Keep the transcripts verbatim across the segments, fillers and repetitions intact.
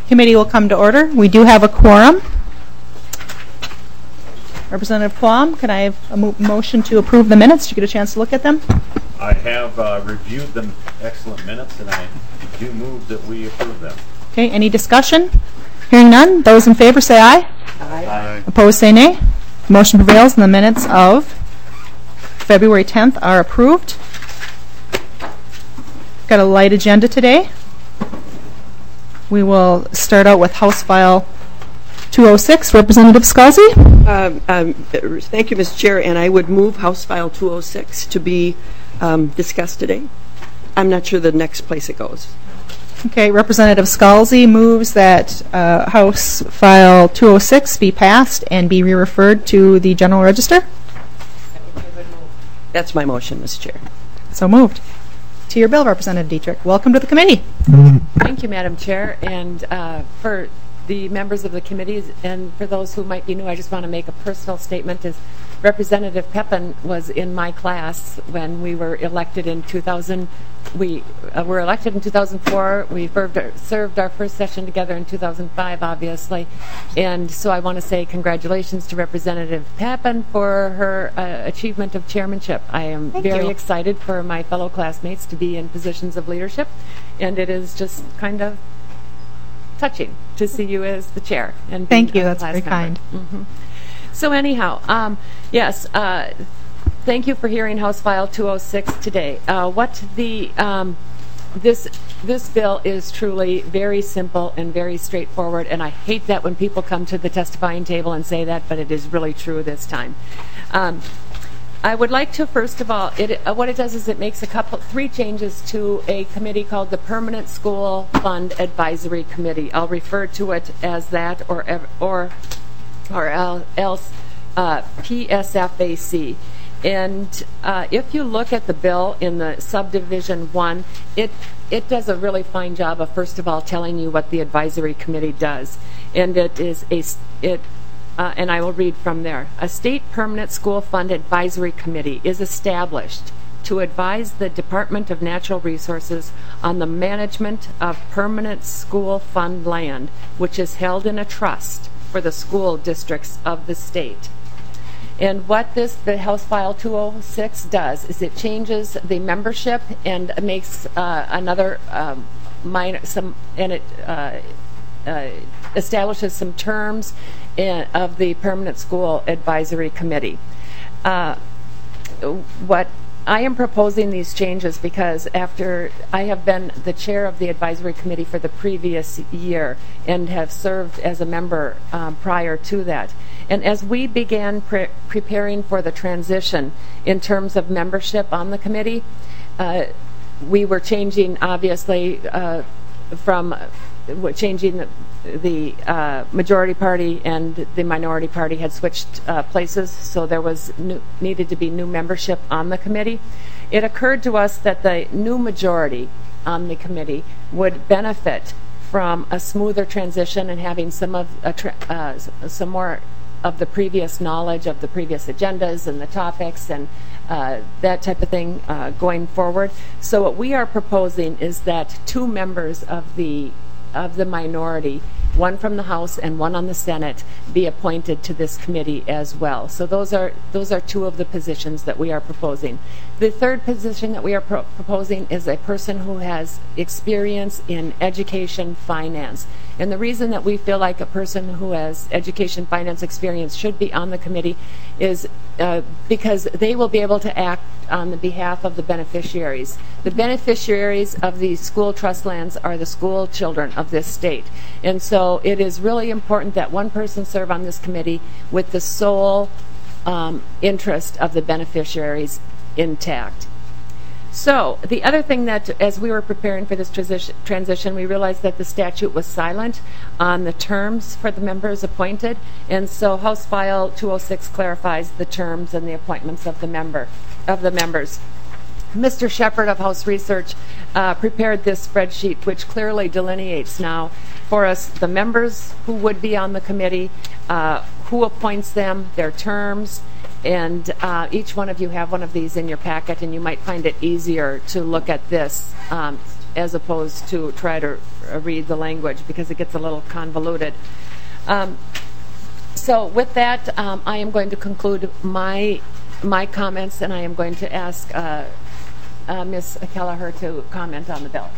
Committee will come to order. We do have a quorum. Representative Quam, can I have a mo motion to approve the minutes? Did you get a chance to look at them? I have uh, reviewed the excellent minutes, and I do move that we approve them. Okay, any discussion? Hearing none, those in favor say aye. Aye. Aye. Opposed say nay. Motion prevails and the minutes of February tenth are approved. Got a light agenda today. We will start out with House File two oh six. Representative Scalzi. Um, um, thank you, Miz Chair, and I would move House File two oh six to be um, discussed today. I'm not sure the next place it goes. Okay, Representative Scalzi moves that uh, House File two oh six be passed and be re-referred to the General Register. That's my motion, Miz Chair. So moved. To your bill, Representative Dietrich. Welcome to the committee. Thank you, Madam Chair, and uh, for the members of the committees and for those who might be new, I just want to make a personal statement. As Representative Pepin was in my class when we were elected in two thousand. We uh, were elected in two thousand four. We served our, served our first session together in two thousand five, obviously. And so I want to say congratulations to Representative Pepin for her uh, achievement of chairmanship. I am Thank very you. excited for my fellow classmates to be in positions of leadership. And it is just kind of touching to see you as the chair. And Thank you. a That's class very member. kind. Mm-hmm. So anyhow, um, yes, uh, thank you for hearing House File two oh six today. Uh, what the um, this this bill is truly very simple and very straightforward, and I hate that when people come to the testifying table and say that, but it is really true this time. Um, I would like to first of all, it, uh, what it does is it makes a couple, three changes to a committee called the Permanent School Fund Advisory Committee. I'll refer to it as that, or or or else uh, P S F A C. And uh, if you look at the bill in the subdivision one, it it does a really fine job of first of all telling you what the advisory committee does, and it is a it. Uh, and I will read from there. A state permanent school fund advisory committee is established to advise the Department of Natural Resources on the management of permanent school fund land, which is held in a trust for the school districts of the state. And what this, the House File two oh six does is it changes the membership and makes uh, another um, minor, some, and it uh, uh, establishes some terms in, of the Permanent School Advisory Committee. Uh, what I am proposing these changes because after I have been the chair of the advisory committee for the previous year and have served as a member um, prior to that. And as we began pre preparing for the transition in terms of membership on the committee, uh, we were changing, obviously, uh, from uh, changing the, the uh, majority party and the minority party had switched uh, places, so there was new, needed to be new membership on the committee. It occurred to us that the new majority on the committee would benefit from a smoother transition and having some of a tra uh, some more of the previous knowledge of the previous agendas and the topics and uh, that type of thing uh, going forward. So what we are proposing is that two members of the of the minority, one from the House and one on the Senate, be appointed to this committee as well. So those are those are two of the positions that we are proposing. The third position that we are pro proposing is a person who has experience in education finance. And the reason that we feel like a person who has education finance experience should be on the committee is uh, because they will be able to act on the behalf of the beneficiaries. The beneficiaries of the school trust lands are the school children of this state. And so it is really important that one person serve on this committee with the sole um, interest of the beneficiaries intact. So the other thing that, as we were preparing for this transition, transition, we realized that the statute was silent on the terms for the members appointed, and so House File two oh six clarifies the terms and the appointments of the member of the members. Mister Shepard of House Research uh, prepared this spreadsheet, which clearly delineates now for us the members who would be on the committee, uh, who appoints them, their terms, and uh, each one of you have one of these in your packet, and you might find it easier to look at this um, as opposed to try to uh, read the language, because it gets a little convoluted. Um, so with that, um, I am going to conclude my my comments, and I am going to ask uh, uh, Miz Kelleher to comment on the bill.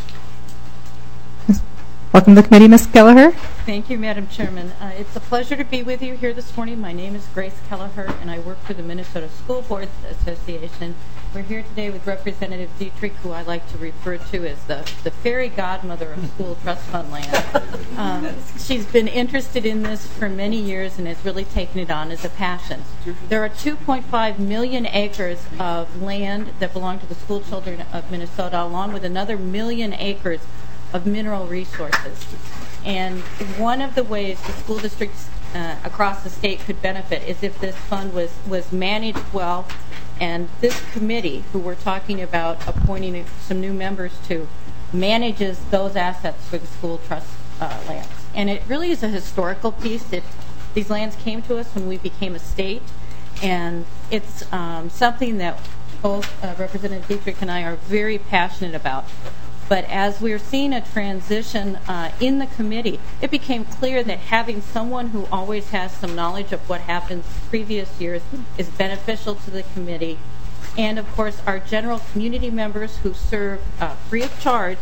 Welcome to the committee, Miz Kelleher. Thank you, Madam Chairman. Uh, it's a pleasure to be with you here this morning. My name is Grace Kelleher, and I work for the Minnesota School Boards Association. We're here today with Representative Dietrich, who I like to refer to as the, the fairy godmother of school trust fund land. Um, she's been interested in this for many years and has really taken it on as a passion. There are two point five million acres of land that belong to the school children of Minnesota, along with another million acres of mineral resources. And one of the ways the school districts uh, across the state could benefit is if this fund was, was managed well, and this committee, who we're talking about appointing some new members to, manages those assets for the school trust uh, lands. And it really is a historical piece. It, these lands came to us when we became a state, and it's um, something that both uh, Representative Dietrich and I are very passionate about. But as we're seeing a transition uh, in the committee, it became clear that having someone who always has some knowledge of what happened previous years is beneficial to the committee. And of course, our general community members who serve uh, free of charge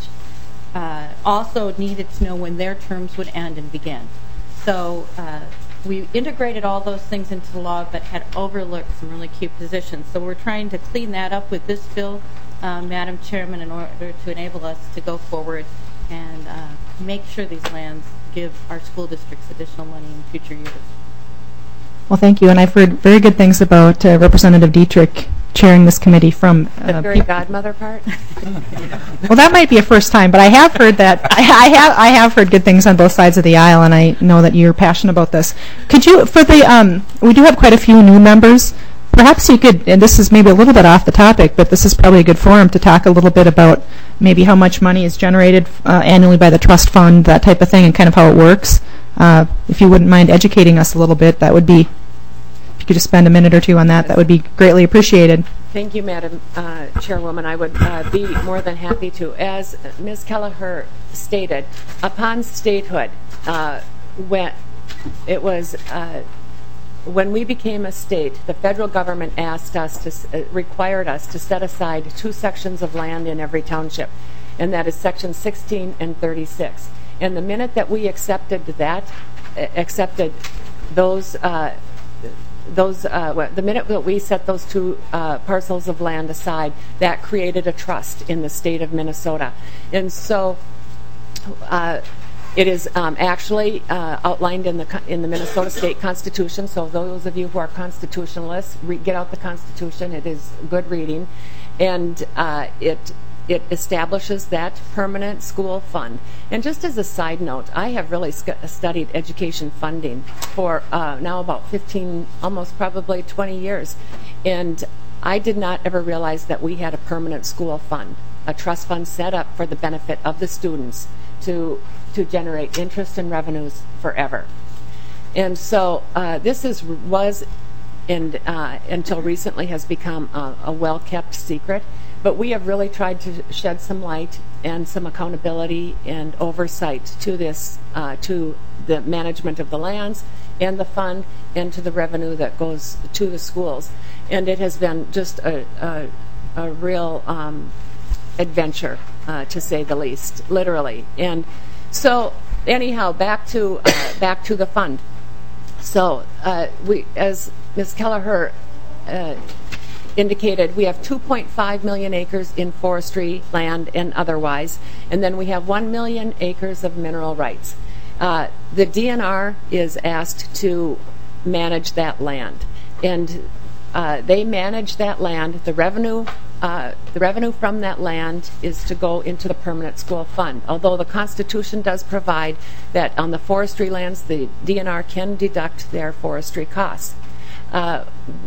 uh, also needed to know when their terms would end and begin. So uh, we integrated all those things into the law, but had overlooked some really key positions. So we're trying to clean that up with this bill, Uh, Madam Chairman, in order to enable us to go forward and uh, make sure these lands give our school districts additional money in future years. Well, thank you. And I've heard very good things about uh, Representative Dietrich chairing this committee from The uh, fairy godmother part? Well, that might be a first time, but I have heard that I, I have I have heard good things on both sides of the aisle, and I know that you're passionate about this. Could you, for the um, we do have quite a few new members. Perhaps you could, and this is maybe a little bit off the topic, but this is probably a good forum to talk a little bit about maybe how much money is generated uh, annually by the trust fund, that type of thing, and kind of how it works. Uh, if you wouldn't mind educating us a little bit, that would be, if you could just spend a minute or two on that, that would be greatly appreciated. Thank you, Madam uh, Chairwoman. I would uh, be more than happy to. As Miz Kelleher stated, upon statehood, uh, when it was uh, when we became a state, the federal government asked us to, uh, required us to set aside two sections of land in every township, and that is section sixteen and thirty-six. And the minute that we accepted that, uh, accepted those, uh, those, uh, well, the minute that we set those two uh, parcels of land aside, that created a trust in the state of Minnesota. And so, uh, It is um, actually uh, outlined in the in the Minnesota State Constitution. So those of you who are constitutionalists, re get out the Constitution. It is good reading, and uh, it it establishes that permanent school fund. And just as a side note, I have really studied education funding for uh, now about fifteen, almost probably twenty years, and I did not ever realize that we had a permanent school fund, a trust fund set up for the benefit of the students to to generate interest and revenues forever. And so uh, this is was and uh, until recently has become a, a well-kept secret, but we have really tried to shed some light and some accountability and oversight to this, uh, to the management of the lands and the fund and to the revenue that goes to the schools. And it has been just a, a, a real um, adventure, uh, to say the least, literally. And so, anyhow, back to uh, back to the fund. So, uh, we, as Miz Kelleher uh, indicated, we have two point five million acres in forestry land and otherwise, and then we have one million acres of mineral rights. Uh, the D N R is asked to manage that land, and uh, they manage that land. The revenue. Uh, the revenue from that land is to go into the permanent school fund, although the Constitution does provide that on the forestry lands, the D N R can deduct their forestry costs. Uh,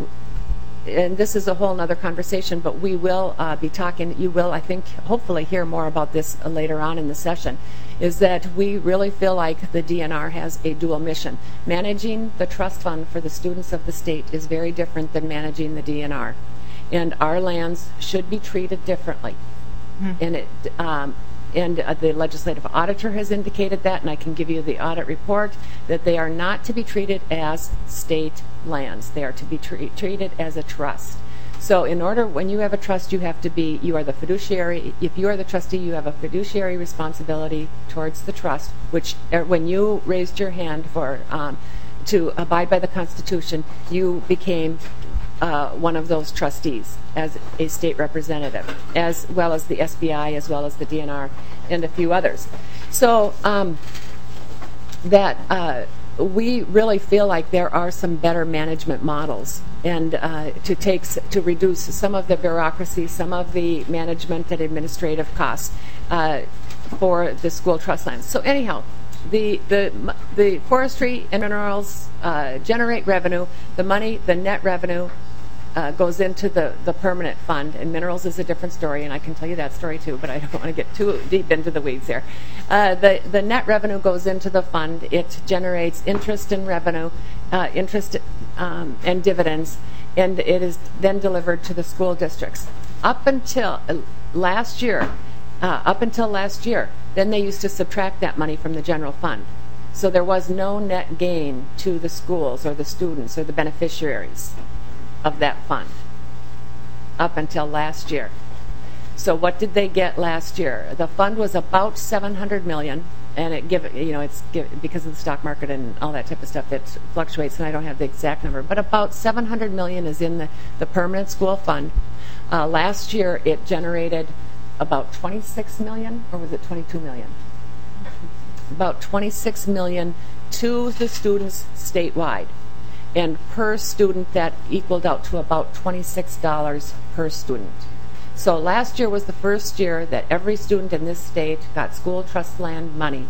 and this is a whole other conversation, but we will uh, be talking, you will, I think, hopefully hear more about this uh, later on in the session, is that we really feel like the D N R has a dual mission. Managing the trust fund for the students of the state is very different than managing the D N R. And our lands should be treated differently. And it um, and uh, the legislative auditor has indicated that, and I can give you the audit report, that they are not to be treated as state lands. They are to be tre- treated as a trust. So in order, when you have a trust, you have to be, you are the fiduciary. If you are the trustee, you have a fiduciary responsibility towards the trust, which uh, when you raised your hand for um, to abide by the Constitution, you became uh, one of those trustees as a state representative, as well as the S B I, as well as the D N R, and a few others. So um, that uh, we really feel like there are some better management models, and uh, to take s- to reduce some of the bureaucracy, some of the management and administrative costs uh, for the school trust lands. So anyhow, the the the forestry and minerals uh, generate revenue. The money, the net revenue, uh, goes into the the permanent fund. And minerals is a different story, and I can tell you that story too. But I don't want to get too deep into the weeds here. Uh, the the net revenue goes into the fund. It generates interest and revenue, uh, interest um, and dividends, and it is then delivered to the school districts. Up until uh, last year. Uh, up until last year, then they used to subtract that money from the general fund. So there was no net gain to the schools or the students or the beneficiaries of that fund up until last year. So what did they get last year? The fund was about seven hundred million dollars, and it give you know it's give, because of the stock market and all that type of stuff, it fluctuates, and I don't have the exact number, but about seven hundred million dollars is in the, the permanent school fund. Uh, last year it generated about twenty-six million, or was it twenty-two million? About twenty-six million to the students statewide. And per student, that equaled out to about twenty-six dollars per student. So last year was the first year that every student in this state got school trust land money,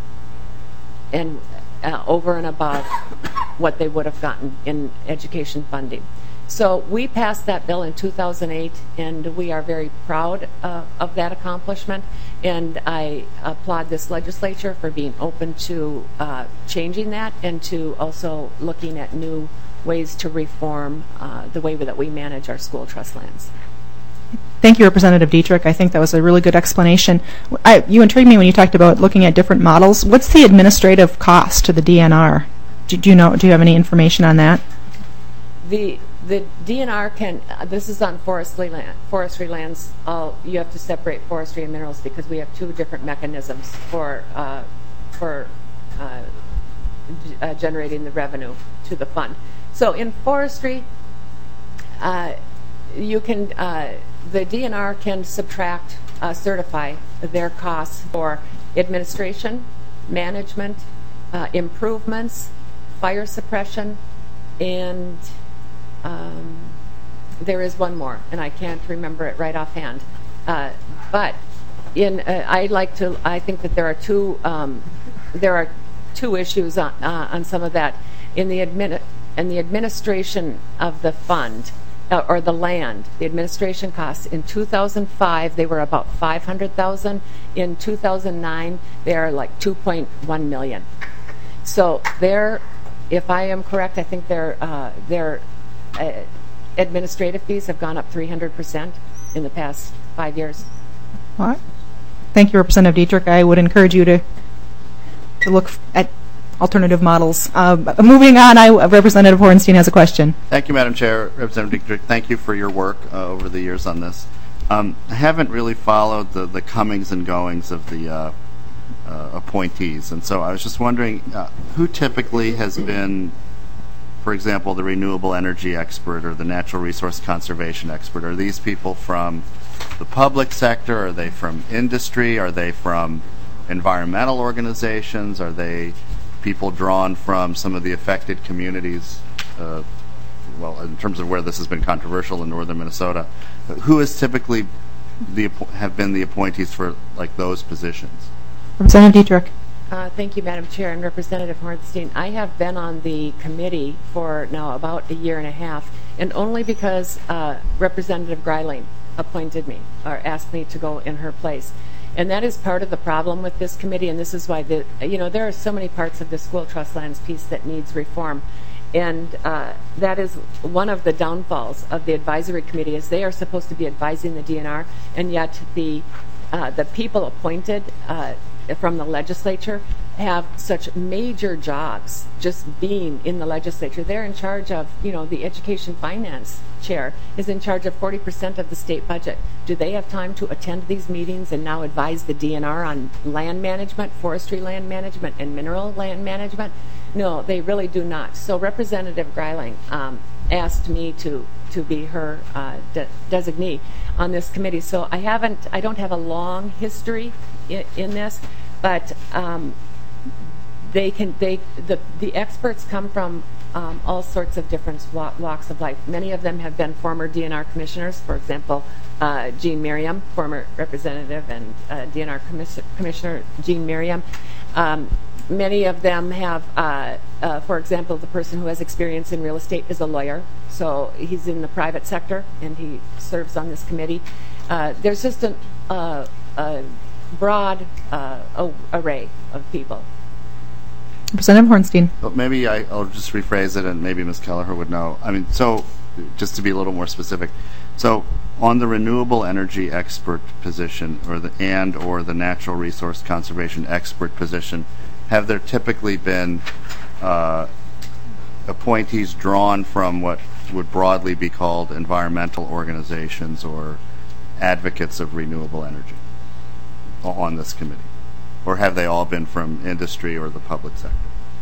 and uh, over and above what they would have gotten in education funding. So we passed that bill in two thousand eight, and we are very proud uh, of that accomplishment. And I applaud this legislature for being open to uh, changing that, and to also looking at new ways to reform uh, the way that we manage our school trust lands. Thank you, Representative Dietrich. I think that was a really good explanation. I, you intrigued me when you talked about looking at different models. What's the administrative cost to the D N R? Do, do you know? Do you have any information on that? The the D N R can. Uh, this is on forestry land. Forestry lands. All you have to separate forestry and minerals because we have two different mechanisms for uh, for uh, g- uh, generating the revenue to the fund. So in forestry, uh, you can. Uh, the D N R can subtract, uh, certify their costs for administration, management, uh, improvements, fire suppression, and um, there is one more, and I can't remember it right offhand. Uh, but in, uh, I like to. I think that there are two. Um, there are two issues on uh, on some of that in the admin and the administration of the fund. Uh, or the land, the administration costs. In two thousand five, they were about five hundred thousand. In two thousand nine, they are like two point one million. So their, if I am correct, I think their uh, their uh, administrative fees have gone up three hundred percent in the past five years. All right. Thank you, Representative Dietrich. I would encourage you to to look f- at alternative models. Uh, moving on, I, Representative Horenstein has a question. Thank you, Madam Chair. Representative Dietrich, thank you for your work uh, over the years on this. Um, I haven't really followed the, the comings and goings of the uh, uh, appointees, and so I was just wondering uh, who typically has been, for example, the renewable energy expert or the natural resource conservation expert. Are these people from the public sector? Are they from industry? Are they from environmental organizations? Are they people drawn from some of the affected communities, uh, well, in terms of where this has been controversial in northern Minnesota? Who has typically the, have been the appointees for like those positions? Representative Dietrich. Uh, thank you, Madam Chair, and Representative Horenstein. I have been on the committee for now about a year and a half, and only because uh, Representative Greiling appointed me or asked me to go in her place. And that is part of the problem with this committee, and this is why, the, you know, there are so many parts of the school trust lands piece that needs reform. And uh, that is one of the downfalls of the advisory committee, is they are supposed to be advising the D N R, and yet the uh, the people appointed uh, from the legislature have such major jobs just being in the legislature. They're in charge of, you know, the education finance chair is in charge of forty percent of the state budget. Do they have time to attend these meetings and now advise the D N R on land management, forestry land management, and mineral land management? No, they really do not. So Representative Greiling um, asked me to to be her uh, de designee on this committee. So I haven't, I don't have a long history in, in this, but um, they can, they, the, the experts come from um, all sorts of different walks of life. Many of them have been former D N R commissioners. For example, uh, Jean Merriam, former representative and uh, D N R commis commissioner Jean Merriam. Um, Many of them have, uh, uh, for example, the person who has experience in real estate is a lawyer, so he's in the private sector and he serves on this committee. Uh, there's just a, uh, a broad uh, array of people. Representative Hornstein. Well, maybe I, I'll just rephrase it, and maybe Miz Kelleher would know. I mean, so just to be a little more specific, so on the renewable energy expert position, or the and or the natural resource conservation expert position, have there typically been uh, appointees drawn from what would broadly be called environmental organizations or advocates of renewable energy on this committee? Or have they all been from industry or the public sector?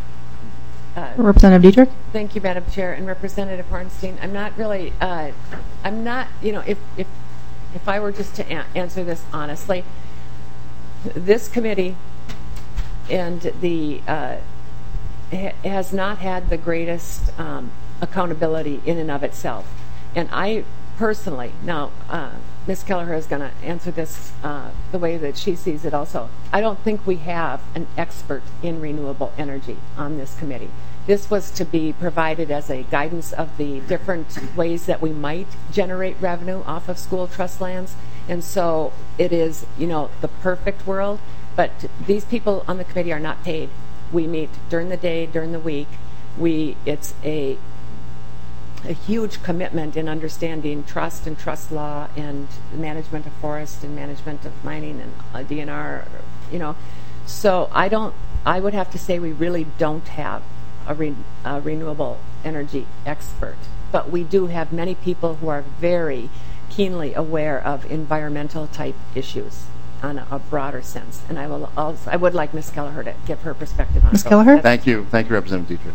Uh, Representative Dietrich? Thank you, Madam Chair. And Representative Hornstein, I'm not really, uh, I'm not, you know, if, if, if I were just to a answer this honestly, this committee and the uh, ha has not had the greatest um, accountability in and of itself. And I personally, now uh, Miz Kelleher is going to answer this uh, the way that she sees it also. I don't think we have an expert in renewable energy on this committee. This was to be provided as a guidance of the different ways that we might generate revenue off of school trust lands. And so it is, you know, the perfect world. But these people on the committee are not paid. We meet during the day, during the week. We, it's a, a huge commitment in understanding trust and trust law and management of forest and management of mining and uh, D N R, you know. So I don't, I would have to say we really don't have a, re, a renewable energy expert. But we do have many people who are very keenly aware of environmental type issues on a, a broader sense. And I will also, I would like Miz Kelleher to give her perspective on Miz Kelleher? Thank you. Thank you, Representative Dietrich.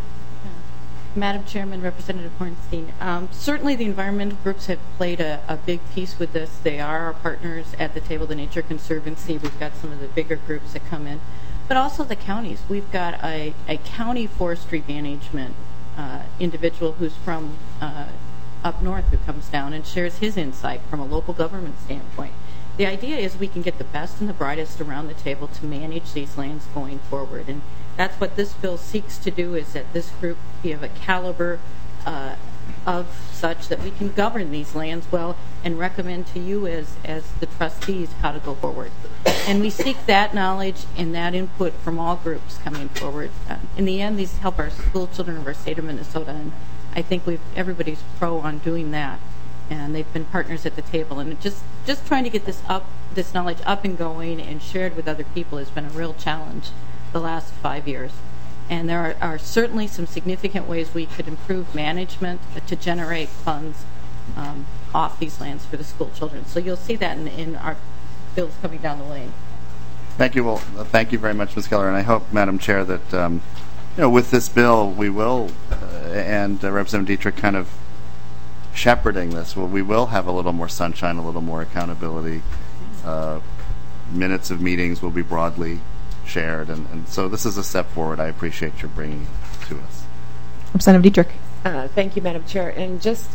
Madam Chairman, Representative Hornstein, um, certainly the environmental groups have played a, a big piece with this. They are our partners at the table, the Nature Conservancy. We've got some of the bigger groups that come in, but also the counties. We've got a, a county forestry management uh, individual who's from uh, up north who comes down and shares his insight from a local government standpoint. The idea is we can get the best and the brightest around the table to manage these lands going forward. And that's what this bill seeks to do, is that this group be of a caliber uh, of such that we can govern these lands well and recommend to you as, as the trustees how to go forward. And we seek that knowledge and that input from all groups coming forward. Uh, in the end, these help our school children of our state of Minnesota, and I think we've, everybody's pro on doing that. And they've been partners at the table, and just just trying to get this up, this knowledge up and going and shared with other people has been a real challenge the last five years. And there are, are certainly some significant ways we could improve management to generate funds um, off these lands for the school children. So you'll see that in, in our bills coming down the lane. Thank you. Well, uh, thank you very much, Miz Kelleher, and I hope, Madam Chair, that um, you know, with this bill, we will, uh, and uh, Representative Dietrich kind of shepherding this, well, we will have a little more sunshine, a little more accountability. Uh, minutes of meetings will be broadly shared, and, and so this is a step forward. I appreciate your bringing it to us. Representative Dietrich. Uh, thank you, Madam Chair. And just,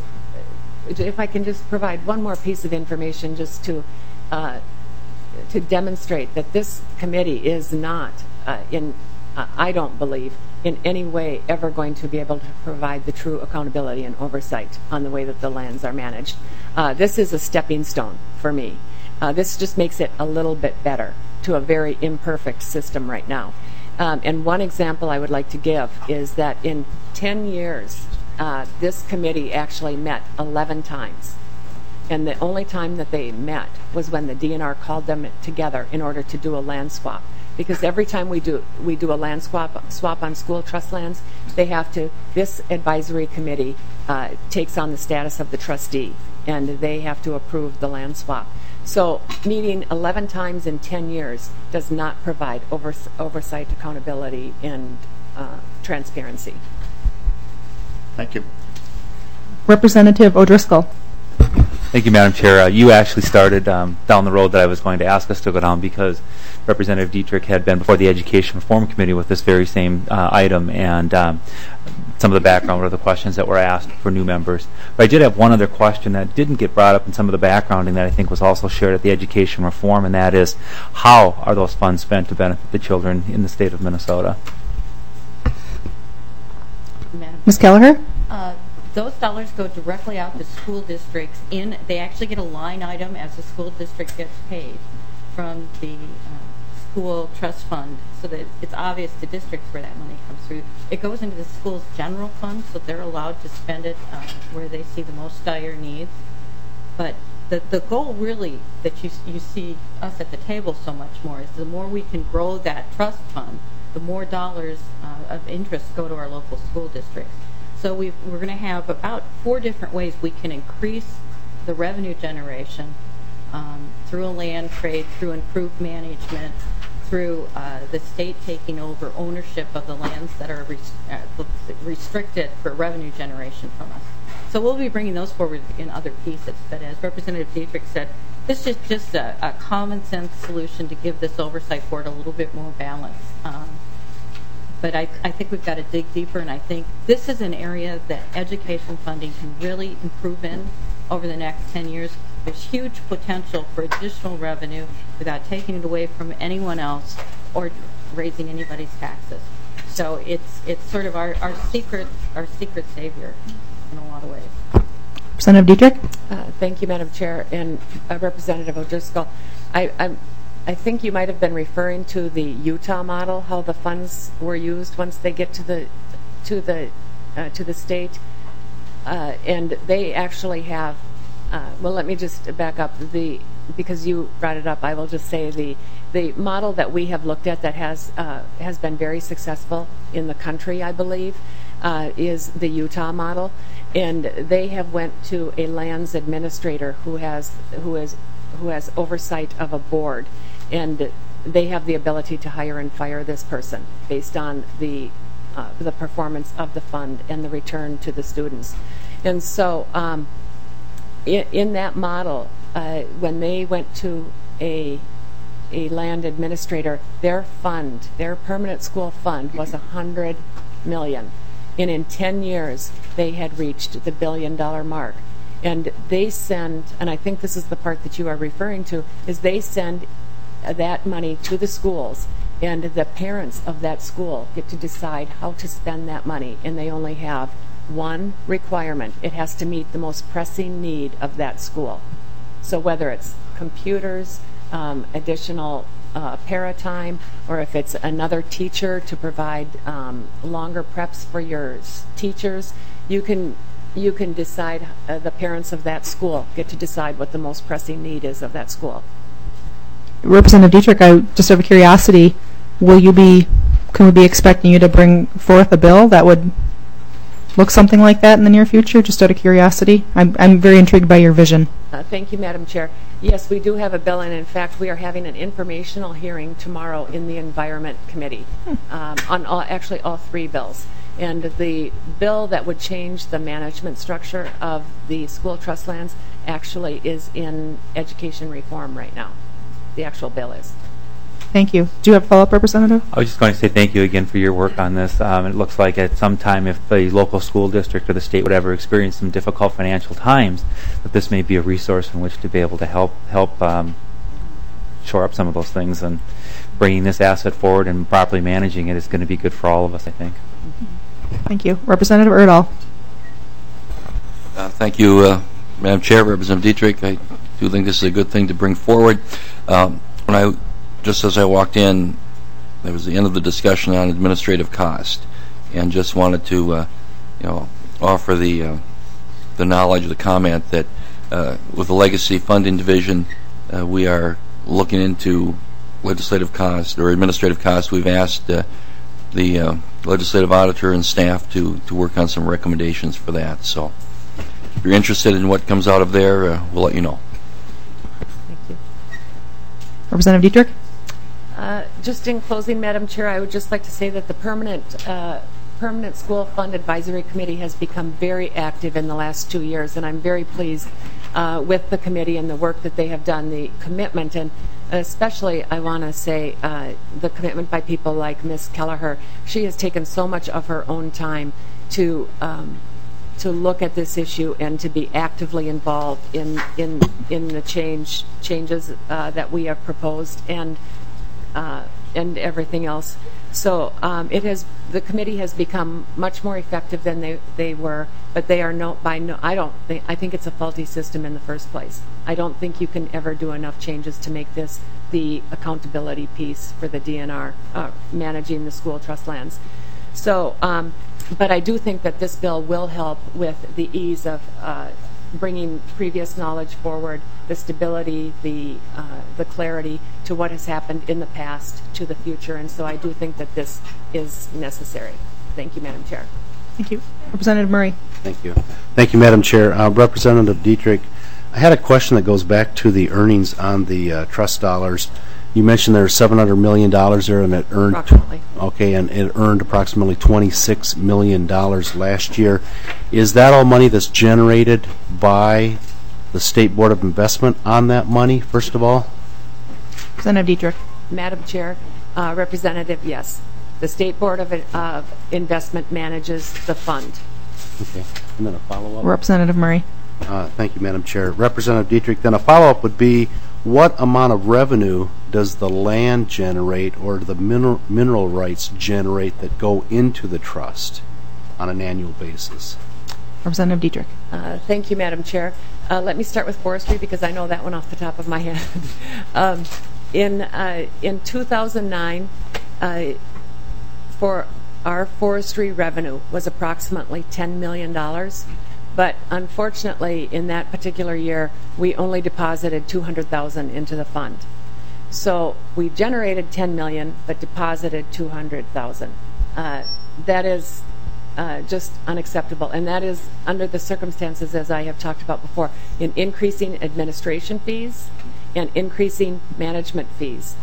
if I can just provide one more piece of information just to uh, to demonstrate that this committee is not uh, in, uh, I don't believe, in any way ever going to be able to provide the true accountability and oversight on the way that the lands are managed. Uh, this is a stepping stone for me. Uh, this just makes it a little bit better to a very imperfect system right now. Um, and one example I would like to give is that in ten years, uh, this committee actually met eleven times. And the only time that they met was when the D N R called them together in order to do a land swap. Because every time we do we do a land swap swap on school trust lands, they have to. This advisory committee uh, takes on the status of the trustee, and they have to approve the land swap. So meeting eleven times in ten years does not provide overs oversight, accountability, and uh, transparency. Thank you. Representative O'Driscoll. Thank you, Madam Chair. Uh, you actually started um, down the road that I was going to ask us to go down, because Representative Dietrich had been before the Education Reform Committee with this very same uh, item, and um, some of the background were the questions that were asked for new members. But I did have one other question that didn't get brought up in some of the backgrounding that I think was also shared at the Education Reform, and that is, how are those funds spent to benefit the children in the state of Minnesota? Miz Kelleher? Uh, those dollars go directly out to school districts. In they actually get a line item as the school district gets paid from the uh, school trust fund, so that it's obvious to districts where that money comes through. It goes into the school's general fund, so they're allowed to spend it uh, where they see the most dire needs. But the the goal really that you you see us at the table so much more is the more we can grow that trust fund, the more dollars uh, of interest go to our local school districts. So we've, we're going to have about four different ways we can increase the revenue generation um, through a land trade, through improved management, through uh, the state taking over ownership of the lands that are res uh, restricted for revenue generation from us. So we'll be bringing those forward in other pieces. But as Representative Dietrich said, this is just a, a common sense solution to give this oversight board a little bit more balance. Um, but I, I think we've got to dig deeper, and I think this is an area that education funding can really improve in over the next ten years. There's huge potential for additional revenue without taking it away from anyone else or raising anybody's taxes. So it's it's sort of our, our secret our secret savior in a lot of ways. Representative Dietrich? Uh, thank you, Madam Chair, and uh, Representative O'Driscoll. I, I'm, I think you might have been referring to the Utah model, how the funds were used once they get to the to the uh, to the state, uh, and they actually have. Uh, well, let me just back up the because you brought it up. I will just say the the model that we have looked at that has uh, has been very successful in the country, I believe, uh, is the Utah model, and they have went to a lands administrator who has who is who has oversight of a board, and they have the ability to hire and fire this person based on the uh, the performance of the fund and the return to the students, and so. Um, In, in that model, uh, when they went to a a land administrator, their fund, their permanent school fund, was a hundred million, and in ten years they had reached the billion dollar mark. And they send, and I think this is the part that you are referring to, is they send that money to the schools, and the parents of that school get to decide how to spend that money, and they only have one requirement. It has to meet the most pressing need of that school. So whether it's computers, um, additional uh, para time, or if it's another teacher to provide um, longer preps for your teachers, you can you can decide, uh, the parents of that school get to decide what the most pressing need is of that school. Representative Dietrich, I, just out of curiosity, will you be, can we be expecting you to bring forth a bill that would look something like that in the near future, just out of curiosity? I'm, I'm very intrigued by your vision. Uh, thank you, Madam Chair. Yes, we do have a bill, and in fact, we are having an informational hearing tomorrow in the Environment Committee um, on all, actually all three bills. And the bill that would change the management structure of the school trust lands actually is in education reform right now. The actual bill is. Thank you. Do you have a follow-up, Representative? I was just going to say thank you again for your work on this. Um, it looks like at some time, if the local school district or the state would ever experience some difficult financial times, that this may be a resource in which to be able to help help um, shore up some of those things. And bringing this asset forward and properly managing it is going to be good for all of us, I think. Thank you. Representative Erdahl. Uh, thank you, uh, Madam Chair, Representative Dietrich. I do think this is a good thing to bring forward. Um, when I Just as I walked in, there was the end of the discussion on administrative cost, and just wanted to, uh, you know, offer the uh, the knowledge, the comment that uh, with the Legacy Funding Division, uh, we are looking into legislative costs or administrative costs. We've asked uh, the uh, legislative auditor and staff to, to work on some recommendations for that. So if you're interested in what comes out of there, uh, we'll let you know. Thank you. Representative Dietrich? Uh, just in closing, Madam Chair, I would just like to say that the permanent uh, permanent school fund advisory committee has become very active in the last two years, and I'm very pleased uh, with the committee and the work that they have done, the commitment, and especially I want to say uh, the commitment by people like Miz Kelleher. She has taken so much of her own time to um, to look at this issue and to be actively involved in in in the change changes uh, that we have proposed and uh, and everything else. So um, it has the committee has become much more effective than they they were, but they are no by no. I don't think I think it's a faulty system in the first place. I don't think you can ever do enough changes to make this the accountability piece for the D N R uh, managing the school trust lands. So, um, but I do think that this bill will help with the ease of uh, bringing previous knowledge forward, the stability, the uh, the clarity to what has happened in the past to the future, and so I do think that this is necessary. Thank you, Madam Chair. Thank you. Representative Murray. Thank you. Thank you, Madam Chair. Uh, Representative Dietrich, I had a question that goes back to the earnings on the uh, trust dollars. You mentioned there's seven hundred million dollars there, and it earned Approximately. okay, and it earned approximately twenty-six million dollars last year. Is that all money that's generated by the State Board of Investment on that money? First of all, Representative Dietrich. Madam Chair, uh, Representative, yes. The State Board of uh, Investment manages the fund. okay, and then a follow-up. Representative Murray. Uh, thank you, Madam Chair. Representative Dietrich, then a follow-up would be, what amount of revenue does the land generate or the mineral, mineral rights generate that go into the trust on an annual basis? Representative Dietrich. Uh, thank you, Madam Chair. Uh, let me start with forestry because I know that one off the top of my head. um, in uh, in two thousand nine, uh, for our forestry revenue was approximately ten million dollars. But unfortunately, in that particular year, we only deposited two hundred thousand dollars into the fund. So we generated ten million dollars, but deposited two hundred thousand dollars. Uh, that is uh, just unacceptable, and that is under the circumstances, as I have talked about before, in increasing administration fees and increasing management fees.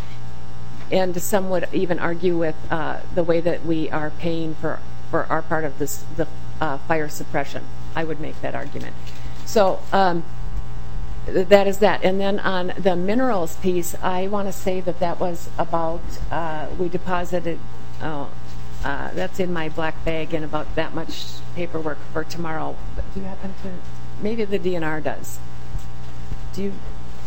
And some would even argue with uh, the way that we are paying for, for our part of this, the uh, fire suppression. I would make that argument. So um, th that is that. And then on the minerals piece, I want to say that that was about, uh, we deposited, oh, uh, that's in my black bag, and about that much paperwork for tomorrow. But do you happen to, maybe the D N R does. Do you?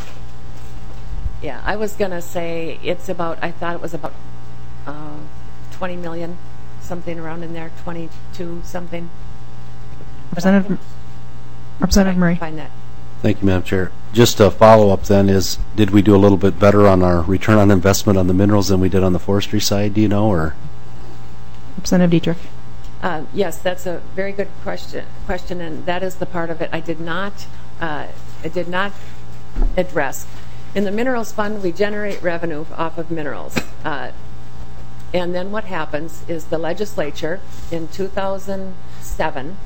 Yeah, I was going to say it's about, I thought it was about uh, twenty million, something around in there, twenty-two something. Representative, Representative Murray. Find that. Thank you, Madam Chair. Just a follow-up then is, did we do a little bit better on our return on investment on the minerals than we did on the forestry side, do you know, or? Representative Dietrich. Uh, yes, that's a very good question, question, and that is the part of it I did not, uh, I did not address. In the minerals fund, we generate revenue off of minerals. Uh, and then what happens is the legislature in two thousand seven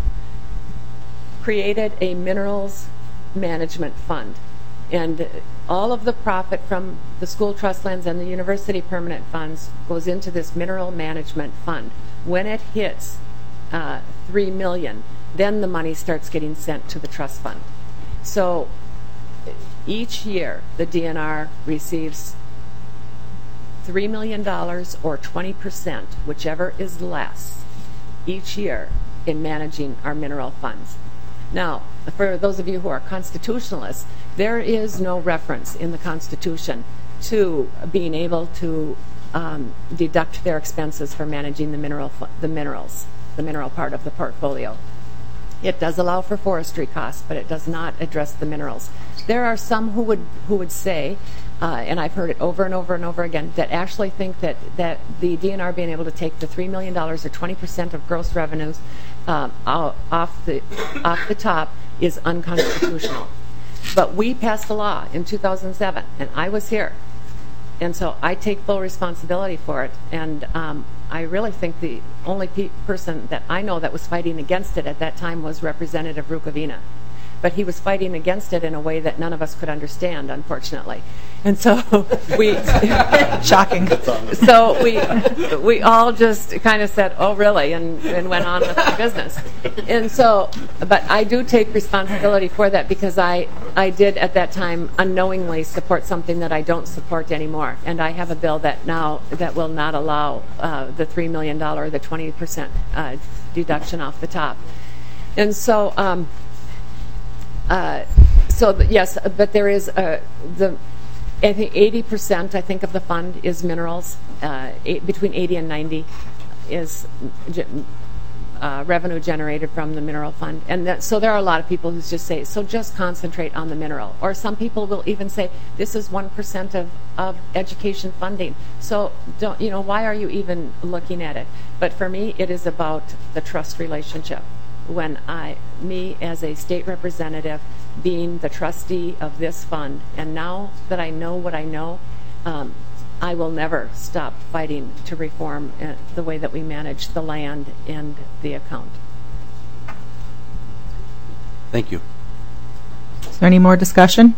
created a minerals management fund. And all of the profit from the school trust lands and the university permanent funds goes into this mineral management fund. When it hits uh, three million dollars, then the money starts getting sent to the trust fund. So each year, the D N R receives three million dollars or twenty percent, whichever is less, each year in managing our mineral funds. Now, for those of you who are constitutionalists, there is no reference in the Constitution to being able to um, deduct their expenses for managing the mineral, the minerals, the mineral part of the portfolio. It does allow for forestry costs, but it does not address the minerals. There are some who would who would say, uh, and I've heard it over and over and over again, that actually think that, that the D N R being able to take the three million dollars or twenty percent of gross revenues um, off the off the top is unconstitutional. But we passed a law in two thousand seven, and I was here. And so I take full responsibility for it. And um, I really think the only pe- person that I know that was fighting against it at that time was Representative Rukavina. But he was fighting against it in a way that none of us could understand, unfortunately. And so we... Shocking. So we we all just kind of said, oh, really, and, and went on with the business. And so, but I do take responsibility for that because I, I did at that time unknowingly support something that I don't support anymore. And I have a bill that now that will not allow uh, the three million dollars, the twenty percent uh, deduction off the top. And so... Um, Uh, so th- yes, but there is uh, the I think eighty percent I think of the fund is minerals. Uh, eight, between eighty and ninety is ge- uh, revenue generated from the mineral fund, and that, so there are a lot of people who just say, so just concentrate on the mineral. Or some people will even say, this is one percent of of education funding. So don't you know why are you even looking at it? But for me, it is about the trust relationship. When I, me as a state representative, being the trustee of this fund, and now that I know what I know, um, I will never stop fighting to reform uh, the way that we manage the land and the account. Thank you. Is there any more discussion?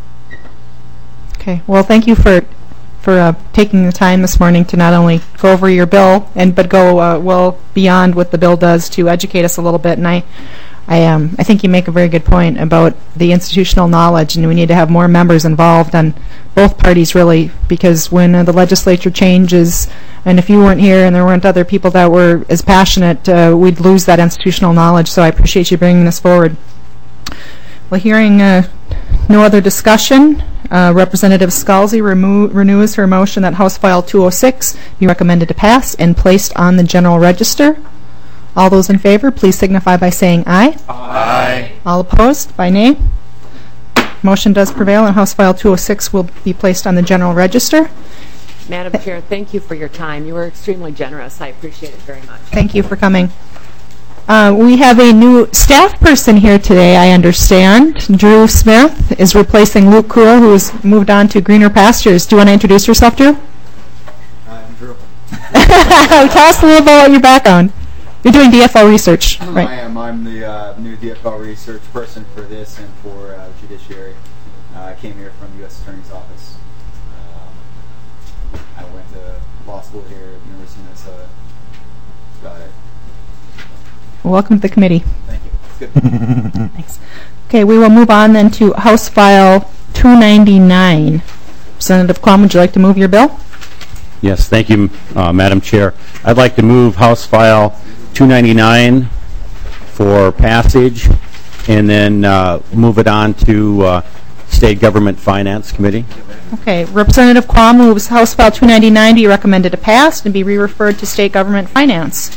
Okay. Well, thank you for for uh, taking the time this morning to not only go over your bill and but go uh, well beyond what the bill does to educate us a little bit. And I, I um I think you make a very good point about the institutional knowledge, and we need to have more members involved on both parties really, because when uh, the legislature changes, and if you weren't here and there weren't other people that were as passionate, uh, we'd lose that institutional knowledge. So I appreciate you bringing this forward. Well, hearing uh, no other discussion, uh, Representative Scalzi remo- renews her motion that House File two oh six be recommended to pass and placed on the general register. All those in favor, please signify by saying aye. Aye. All opposed, by nay. Motion does prevail, and House File two oh six will be placed on the general register. Madam Chair, thank you for your time. You were extremely generous. I appreciate it very much. Thank you for coming. Uh, we have a new staff person here today, I understand. Drew Smith is replacing Luke Kua, who has moved on to greener pastures. Do you want to introduce yourself, Drew? I'm Drew. Tell us a little about your background. You're doing D F L research, right? I am. I'm the uh, new D F L research person for this and for uh, judiciary. Uh, I came here from the U S Attorney's Office. Um, I went to law school here at the University of Minnesota. That's about it. Welcome to the committee. Thank you. It's good. Thanks. Okay, we will move on then to House File two ninety-nine. Representative Quam, would you like to move your bill? Yes, thank you, uh, Madam Chair. I'd like to move House File two ninety-nine for passage, and then uh, move it on to uh, State Government Finance Committee. Okay, Representative Quam moves House File two ninety-nine be recommended to pass and be re-referred to State Government Finance.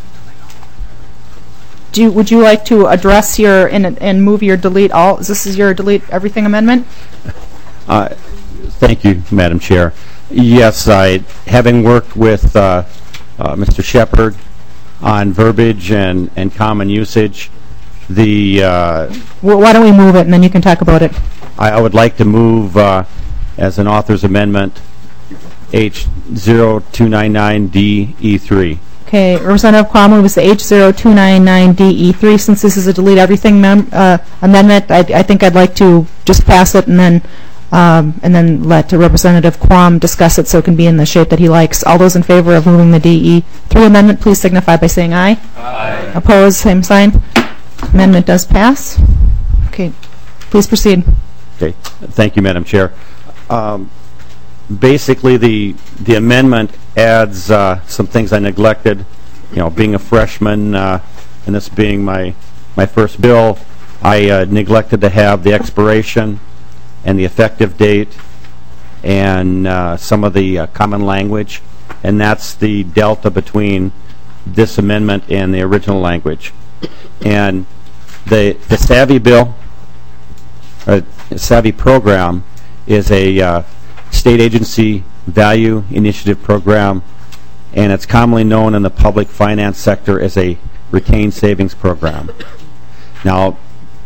Do you, would you like to address your and, and move your delete all? This is your delete everything amendment? Uh, thank you, Madam Chair. Yes, I, having worked with uh, uh, Mister Shepard on verbiage and, and common usage, the uh, well, why don't we move it and then you can talk about it. I, I would like to move uh, as an author's amendment H zero two nine nine D E three. Okay, Representative Quam moves the H zero two nine nine D E three. Since this is a delete everything mem- uh, amendment, I, I think I'd like to just pass it and then um, and then let uh, Representative Quam discuss it so it can be in the shape that he likes. All those in favor of moving the D E three amendment, please signify by saying aye. Aye. Opposed, same sign. Amendment does pass. Okay, please proceed. Okay, thank you, Madam Chair. Um, basically, the the amendment adds uh, some things I neglected. You know, being a freshman uh, and this being my my first bill, I uh, neglected to have the expiration and the effective date and uh, some of the uh, common language, and that's the delta between this amendment and the original language. And the the Savvy bill, or Savvy program, is a uh, state agency value initiative program, and it's commonly known in the public finance sector as a retained savings program. Now,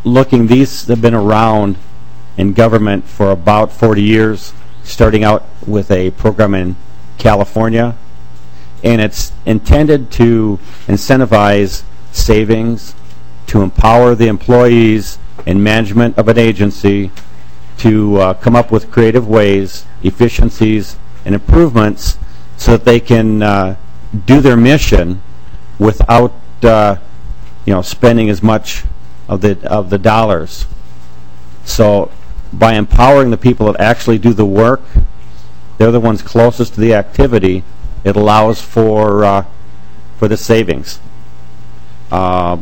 looking, these have been around in government for about forty years, starting out with a program in California. And it's intended to incentivize savings, to empower the employees and management of an agency to uh, come up with creative ways, efficiencies, and improvements so that they can uh, do their mission without uh, you know, spending as much of the of the dollars. So by empowering the people that actually do the work, they're the ones closest to the activity, it allows for uh, for the savings. Uh,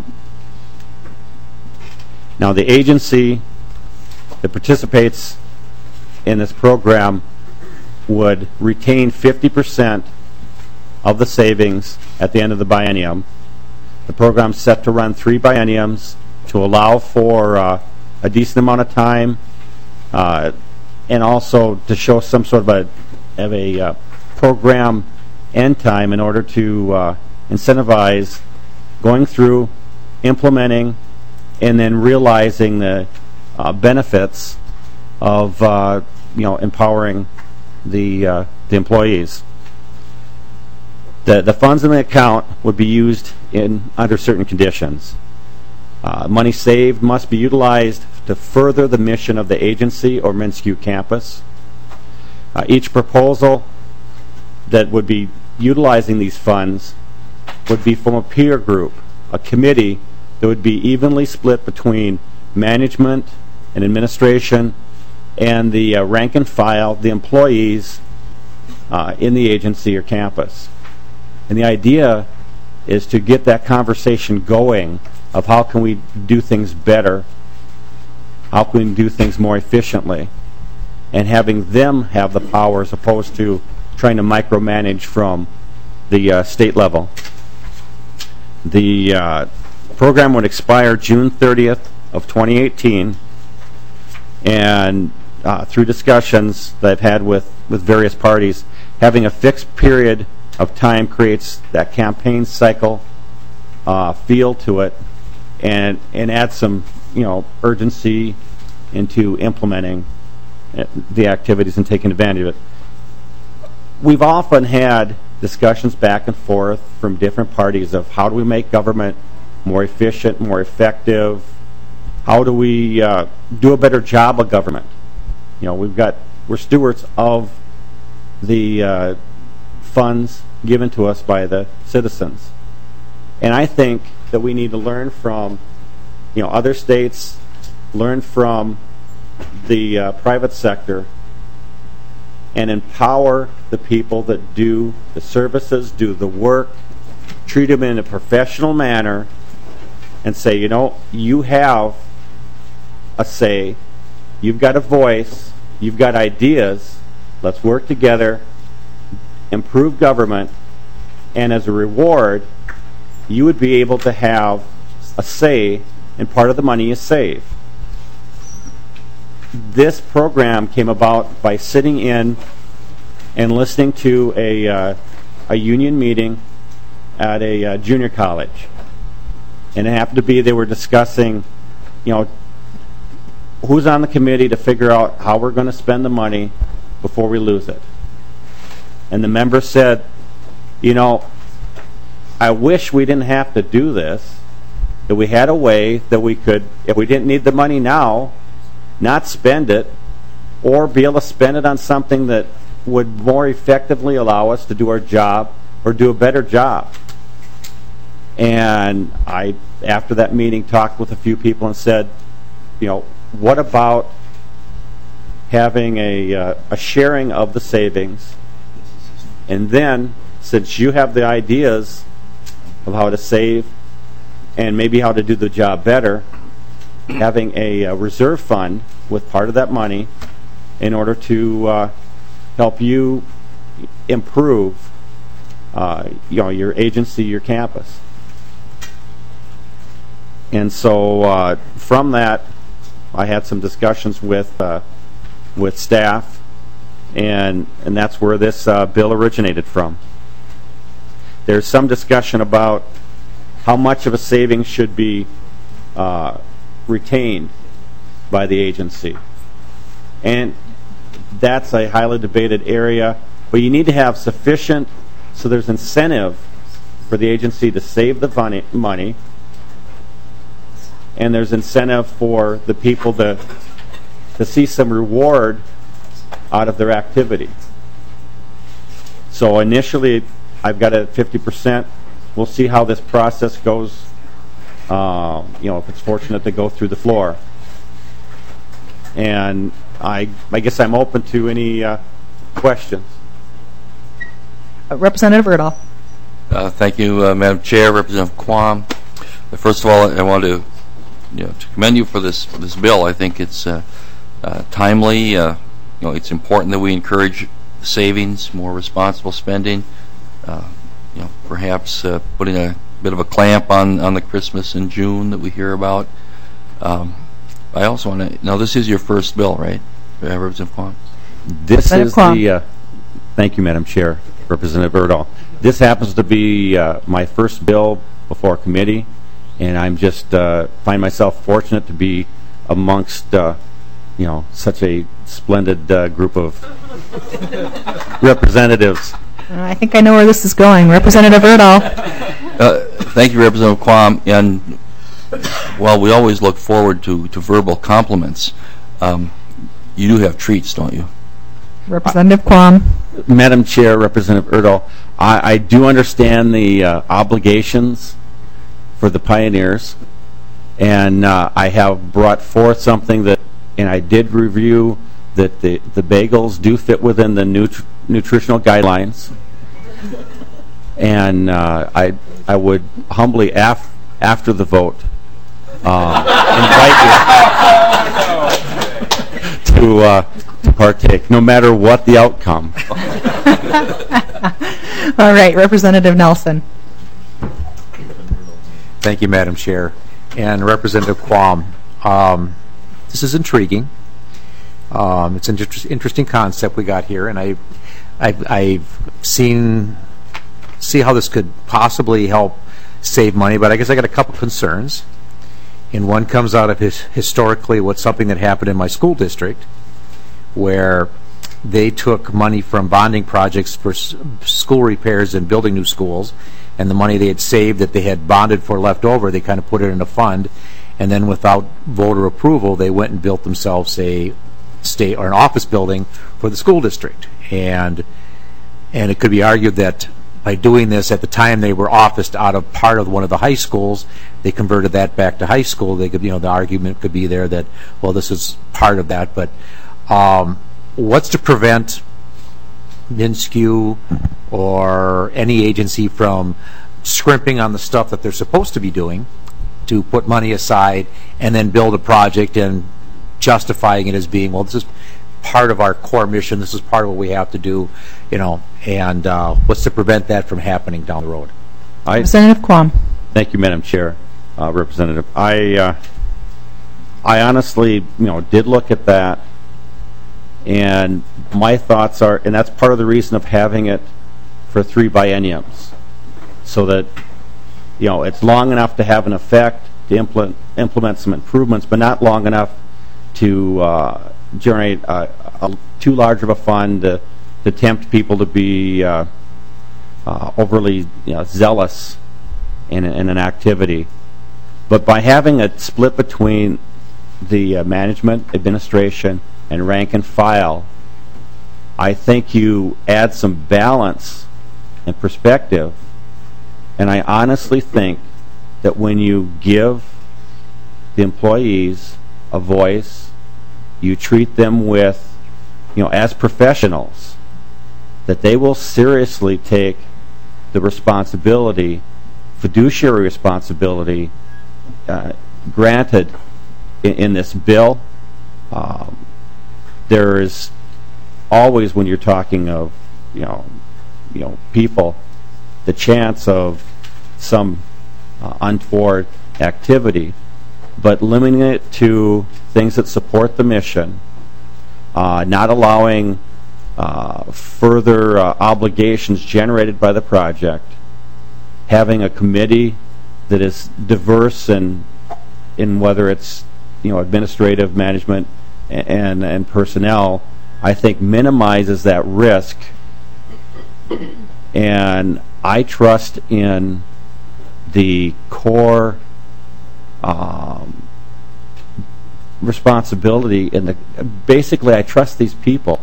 now the agency that participates in this program would retain fifty percent of the savings at the end of the biennium. The program's set to run three bienniums to allow for uh, a decent amount of time uh, and also to show some sort of a, of a uh, program end time in order to uh, incentivize going through, implementing, and then realizing the uh, benefits of uh, you know, empowering the uh, the employees. The the funds in the account would be used in under certain conditions. Uh, money saved must be utilized to further the mission of the agency or MnSCU campus. Uh, each proposal that would be utilizing these funds would be from a peer group, a committee that would be evenly split between management and administration and the uh, rank and file, the employees uh, in the agency or campus. And the idea is to get that conversation going of how can we do things better, how can we do things more efficiently, and having them have the power as opposed to trying to micromanage from the uh, state level. The uh, program would expire June thirtieth of twenty eighteen, and uh, through discussions that I've had with, with various parties, having a fixed period of time creates that campaign cycle uh, feel to it, and and add some you know urgency into implementing the activities and taking advantage of it. We've often had discussions back and forth from different parties of how do we make government more efficient, more effective, how do we uh, do a better job of government. You know, we've got we're stewards of the uh, funds given to us by the citizens. And I think that we need to learn from, you know, other states, learn from the uh, private sector, and empower the people that do the services, do the work, treat them in a professional manner, and say, you know, you have a say, you've got a voice, you've got ideas, let's work together, improve government, and as a reward, you would be able to have a say in part of the money you save. This program came about by sitting in and listening to a, uh, a union meeting at a uh, junior college. And it happened to be they were discussing, you know, who's on the committee to figure out how we're going to spend the money before we lose it. And the member said, you know, I wish we didn't have to do this, that we had a way that we could, if we didn't need the money now, not spend it, or be able to spend it on something that would more effectively allow us to do our job or do a better job. And I, after that meeting, talked with a few people and said, you know, what about having a, uh, a sharing of the savings, and then, since you have the ideas of how to save and maybe how to do the job better, having a, a reserve fund with part of that money in order to uh, help you improve uh, you know, your agency, your campus. And so uh, from that, I had some discussions with uh, with staff, and and that's where this uh, bill originated from. There's some discussion about how much of a savings should be uh, retained by the agency. And that's a highly debated area, but you need to have sufficient, so there's incentive for the agency to save the money, money and there's incentive for the people to, to see some reward out of their activity. So initially, I've got it at fifty percent. We'll see how this process goes, uh, you know, if it's fortunate to go through the floor. And I, I guess I'm open to any uh, questions. Uh, Representative Erdahl. Uh, thank you, uh, Madam Chair, Representative Quam. First of all, I want to, you know, to commend you for this this bill. I think it's uh, uh, timely. Uh, you know, it's important that we encourage savings, more responsible spending. Uh, you know, perhaps uh, putting a bit of a clamp on on the Christmas in June that we hear about. Um, I also want to. Now, this is your first bill, right, Representative Quam? This is the. Uh, thank you, Madam Chair, Representative Erdahl. This happens to be uh, my first bill before a committee, and I'm just uh, find myself fortunate to be amongst uh, you know such a splendid uh, group of representatives. I think I know where this is going, Representative Erdahl. Uh, thank you, Representative Quam. And while we always look forward to, to verbal compliments, um, you do have treats, don't you? Representative Quam. Madam Chair, Representative Erdahl, I, I do understand the uh, obligations for the pioneers, and uh, I have brought forth something that, and I did review that the, the bagels do fit within the nutri nutritional guidelines, and uh, I I would humbly, af after the vote, uh, invite you to, uh, to partake, no matter what the outcome. All right, Representative Nelson. Thank you, Madam Chair. And Representative Quam, um, this is intriguing. Um, it's an inter interesting concept we got here, and I, I've, I've seen see how this could possibly help save money, but I guess I got a couple concerns. And one comes out of his, historically what's something that happened in my school district, where they took money from bonding projects for s school repairs and building new schools, and the money they had saved that they had bonded for left over, they kind of put it in a fund, and then without voter approval, they went and built themselves a state or an office building for the school district. And and it could be argued that by doing this, at the time they were officed out of part of one of the high schools, they converted that back to high school. They could, you know, the argument could be there that, well, this is part of that. But um, what's to prevent MnSCU or any agency from scrimping on the stuff that they're supposed to be doing to put money aside and then build a project and justifying it as being, well, this is part of our core mission, this is part of what we have to do, you know, and uh, what's to prevent that from happening down the road? I, Representative Quam. Thank you, Madam Chair, uh, Representative. I, uh, I honestly, you know, did look at that, and my thoughts are, and that's part of the reason of having it for three bienniums, so that, you know, it's long enough to have an effect, to implement, implement some improvements, but not long enough to uh, generate a, a too large of a fund to, to tempt people to be uh, uh, overly, you know, zealous in, in an activity. But by having it split between the uh, management, administration, and rank and file, I think you add some balance and perspective. And I honestly think that when you give the employees a voice, you treat them with, you know, as professionals, that they will seriously take the responsibility, fiduciary responsibility, uh, granted in, in this bill. Um, there is always, when you're talking of, you know, you know, people, the chance of some uh, untoward activity, but limiting it to things that support the mission, uh, not allowing uh, further uh, obligations generated by the project, having a committee that is diverse in, in whether it's you know, administrative management and and personnel, I think minimizes that risk. And I trust in the core um, responsibility in the. Basically, I trust these people.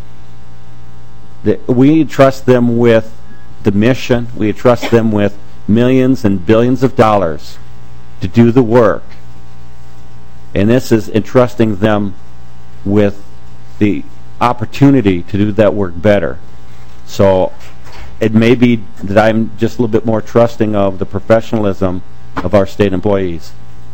That we trust them with the mission. We trust them with millions and billions of dollars to do the work. And this is entrusting them with the opportunity to do that work better. So it may be that I'm just a little bit more trusting of the professionalism of our state employees.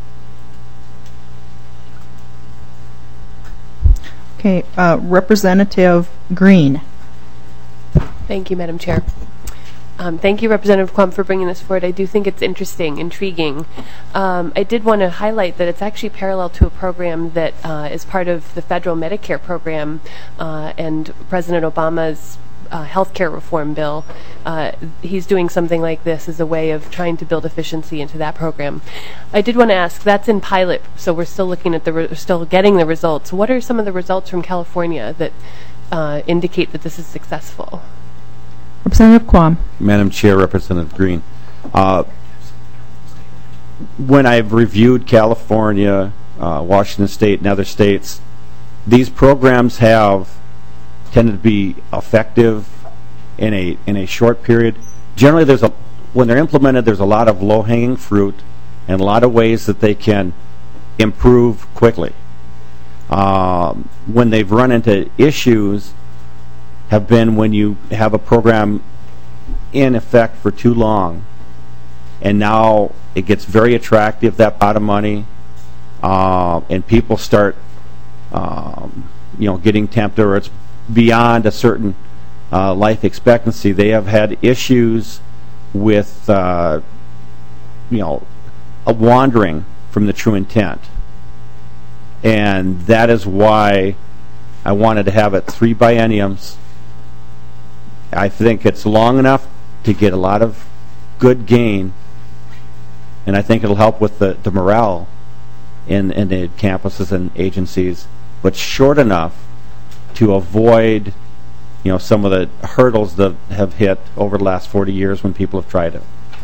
Okay, uh, Representative Green. Thank you, Madam Chair. Um, thank you, Representative Quam, for bringing this forward. I do think it's interesting, intriguing. Um, I did want to highlight that it's actually parallel to a program that uh, is part of the federal Medicare program uh, and President Obama's uh, health care reform bill. Uh, he's doing something like this as a way of trying to build efficiency into that program. I did want to ask, that's in pilot, so we're still looking at the, re still getting the results. What are some of the results from California that uh, indicate that this is successful? Representative Quam. Madam Chair, Representative Green. Uh, when I've reviewed California, uh, Washington State, and other states, these programs have tended to be effective in a in a short period. Generally, there's a when they're implemented, there's a lot of low-hanging fruit and a lot of ways that they can improve quickly. Um, when they've run into issues, have been when you have a program in effect for too long, and now it gets very attractive, that pot of money, uh, and people start, um, you know, getting tempted, or it's beyond a certain uh, life expectancy. They have had issues with, uh, you know, a wandering from the true intent, and that is why I wanted to have it three bienniums. I think it's long enough to get a lot of good gain, and I think it'll help with the, the morale in, in the campuses and agencies, but short enough to avoid, you know, some of the hurdles that have hit over the last forty years when people have tried it.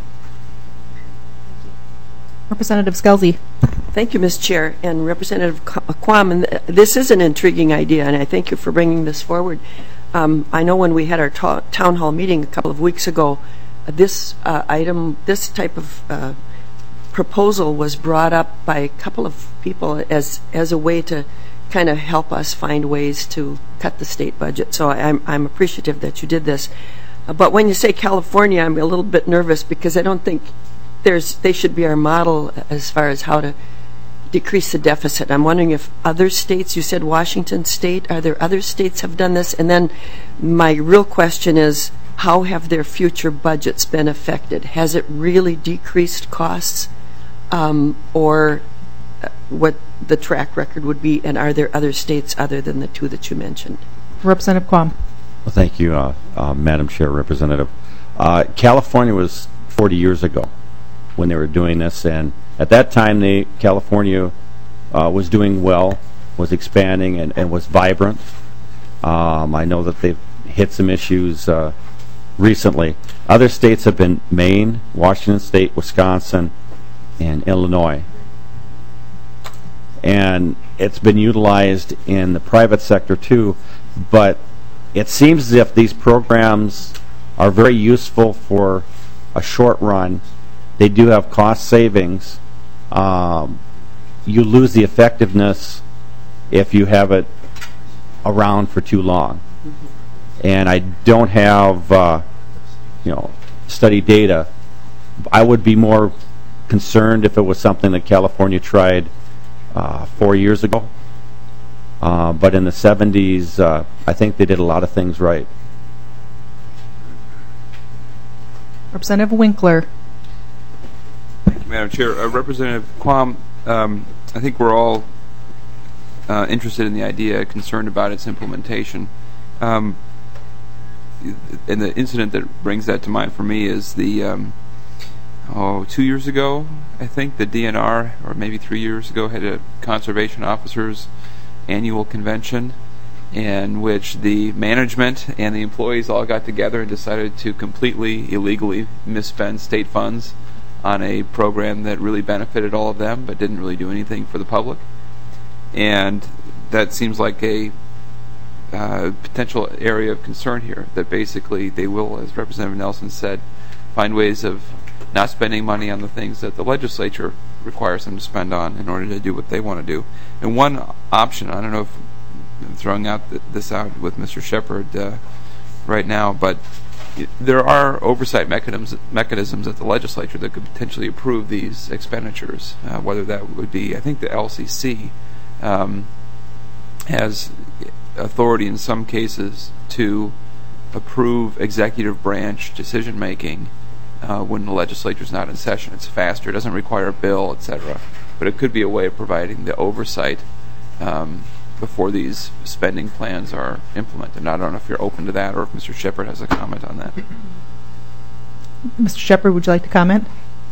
Representative Scelzi. Thank you, Miz Chair, and Representative Quam. And this is an intriguing idea, and I thank you for bringing this forward. Um, I know when we had our ta town hall meeting a couple of weeks ago, uh, this uh, item, this type of uh, proposal was brought up by a couple of people as as a way to kind of help us find ways to cut the state budget. So I'm I'm appreciative that you did this. Uh, but when you say California, I'm a little bit nervous because I don't think there's they should be our model as far as how to decrease the deficit. I'm wondering if other states, you said Washington State, are there other states have done this? And then my real question is, how have their future budgets been affected? Has it really decreased costs, um, or what the track record would be, and are there other states other than the two that you mentioned? Representative Quam. Well, thank you, uh, uh, Madam Chair, Representative. Uh, California was forty years ago when they were doing this, and at that time, the California uh, was doing well, was expanding, and, and was vibrant. Um, I know that they've hit some issues uh, recently. Other states have been Maine, Washington State, Wisconsin, and Illinois. And it's been utilized in the private sector too, but it seems as if these programs are very useful for a short run. They do have cost savings. Um, you lose the effectiveness if you have it around for too long. Mm-hmm. And I don't have, uh, you know, study data. I would be more concerned if it was something that California tried uh, four years ago. Uh, but in the seventies, uh, I think they did a lot of things right. Representative Winkler. Thank you, Madam Chair. Uh, Representative Quam, um, I think we're all uh, interested in the idea, concerned about its implementation. Um, and the incident that brings that to mind for me is the um, oh, two years ago, I think, the D N R, or maybe three years ago, had a conservation officers annual convention in which the management and the employees all got together and decided to completely illegally misspend state funds on a program that really benefited all of them but didn't really do anything for the public. And that seems like a uh, potential area of concern here, that basically they will, as Representative Nelson said, find ways of not spending money on the things that the legislature requires them to spend on in order to do what they want to do. And one option, I don't know if I'm throwing out th this out with Mister Shepard uh, right now, but there are oversight mechanisms mechanisms at the legislature that could potentially approve these expenditures, uh, whether that would be, I think the L C C um, has authority in some cases to approve executive branch decision making uh, when the legislature is not in session. It's faster, it doesn't require a bill, et cetera. But it could be a way of providing the oversight um, before these spending plans are implemented. And I don't know if you're open to that or if Mister Shepard has a comment on that. Mister Shepard, would you like to comment?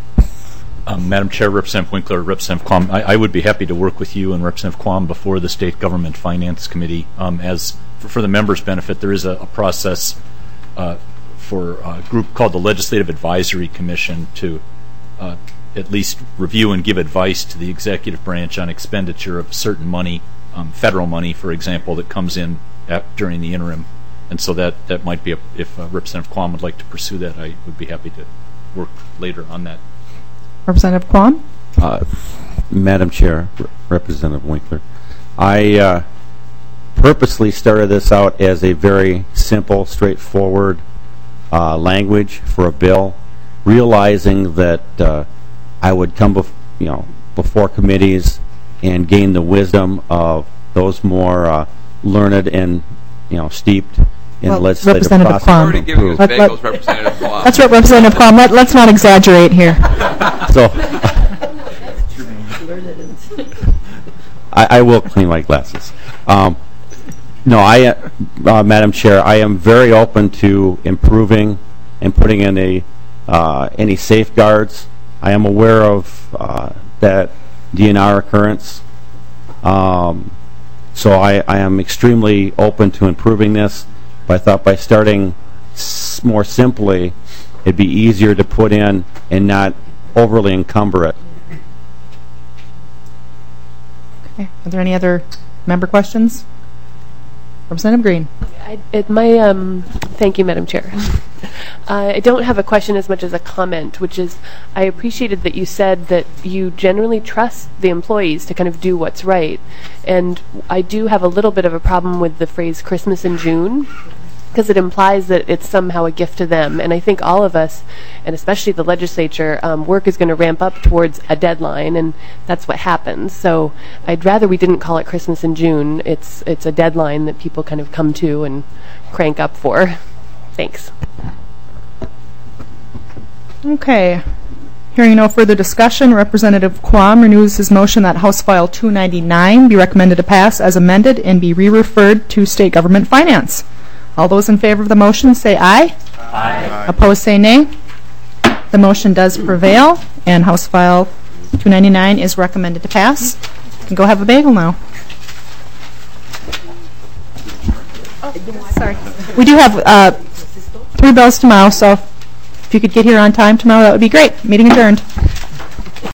Um, Madam Chair, Representative Winkler, Representative Quam, I, I would be happy to work with you and Representative Quam before the State Government Finance Committee. Um, as for, for the members' benefit, there is a, a process uh, for a group called the Legislative Advisory Commission to uh, at least review and give advice to the executive branch on expenditure of certain money, um, federal money, for example, that comes in at, during the interim. And so that, that might be, a, if uh, Representative Quam would like to pursue that, I would be happy to work later on that. Representative Quam? Uh, Madam Chair, R Representative Winkler, I uh, purposely started this out as a very simple, straightforward uh, language for a bill, realizing that uh, I would come bef you know, before committees and gain the wisdom of those more uh, learned and you know steeped in well, legislative Representative process. Quam. Giving us Let, let, bagels, Representative Quam. That's right, Representative Quam. Let, let's not exaggerate here. So I, I will clean my glasses. Um, no, I, uh, uh, Madam Chair, I am very open to improving and putting in a uh, any safeguards. I am aware of uh, that D N R occurrence. Um, so I, I am extremely open to improving this. But I thought by starting s more simply, it'd be easier to put in and not overly encumber it. Okay. Are there any other member questions? Representative Green. I, it, my, um, thank you, Madam Chair. uh, I don't have a question as much as a comment, which is I appreciated that you said that you generally trust the employees to kind of do what's right. And I do have a little bit of a problem with the phrase Christmas in June, because it implies that it's somehow a gift to them. And I think all of us, and especially the legislature, um, work is going to ramp up towards a deadline, and that's what happens. So I'd rather we didn't call it Christmas in June. It's, it's a deadline that people kind of come to and crank up for. Thanks. Okay. Hearing no further discussion, Representative Quam renews his motion that House File two ninety-nine be recommended to pass as amended and be re-referred to State Government Finance. All those in favor of the motion say aye. Aye. Opposed say nay. The motion does prevail, and House File two ninety-nine is recommended to pass. You can go have a bagel now. Oh, sorry. We do have uh, three bills tomorrow, so if you could get here on time tomorrow, that would be great. Meeting adjourned.